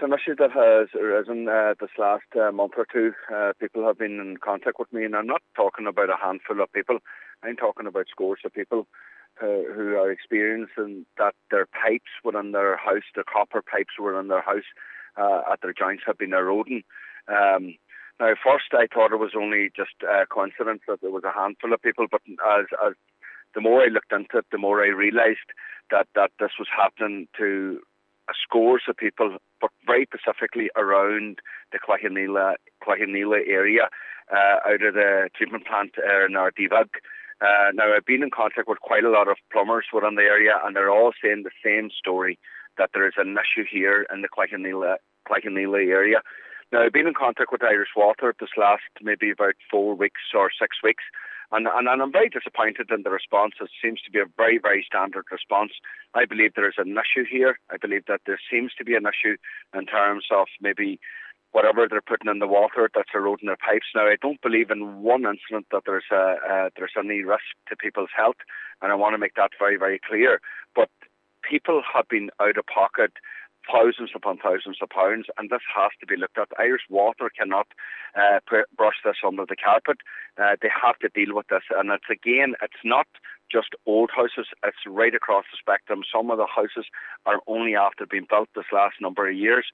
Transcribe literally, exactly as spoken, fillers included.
an issue that has arisen uh, this last uh, month or two. Uh, people have been in contact with me, and I'm not talking about a handful of people. I'm talking about scores of people uh, who are experiencing that their pipes within their house, their copper pipes within their house uh, at their joints have been eroding. Um, now, first I thought it was only just a coincidence that there was a handful of people, but as, as the more I looked into it, the more I realised that, that this was happening to scores of people, but very specifically around the Clachanila, Clachanila area, uh, out of the treatment plant uh, in Ardevag. Uh, now, I've been in contact with quite a lot of plumbers within the area, and they're all saying the same story, that there is an issue here in the Clachanila, Clachanila area. Now, I've been in contact with Irish Water this last maybe about four weeks or six weeks, and, and, and I'm very disappointed in the response. It seems to be a very, very standard response. I believe there is an issue here. I believe that there seems to be an issue in terms of maybe whatever they're putting in the water that's eroding their pipes. Now, I don't believe in one incident that there's a, uh, there's any risk to people's health, and I want to make that very, very clear. But people have been out of pocket thousands upon thousands of pounds, and this has to be looked at. Irish Water cannot uh, pr- brush this under the carpet. Uh, they have to deal with this, and it's again, it's not just old houses, it's right across the spectrum. Some of the houses are only after being built this last number of years,